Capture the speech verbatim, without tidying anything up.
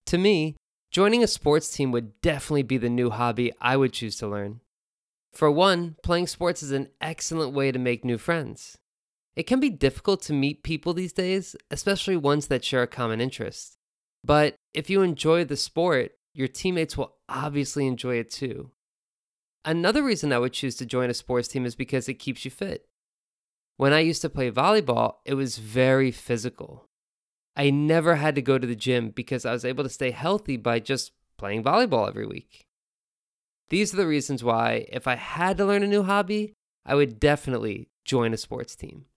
To me, joining a sports team would definitely be the new hobby I would choose to learn. For one, playing sports is an excellent way to make new friends. It can be difficult to meet people these days, especially ones that share a common interest. But if you enjoy the sport, your teammates will obviously enjoy it too. Another reason I would choose to join a sports team is because it keeps you fit. When I used to play volleyball, it was very physical. I never had to go to the gym because I was able to stay healthy by just playing volleyball every week. These are the reasons why, if I had to learn a new hobby, I would definitely join a sports team.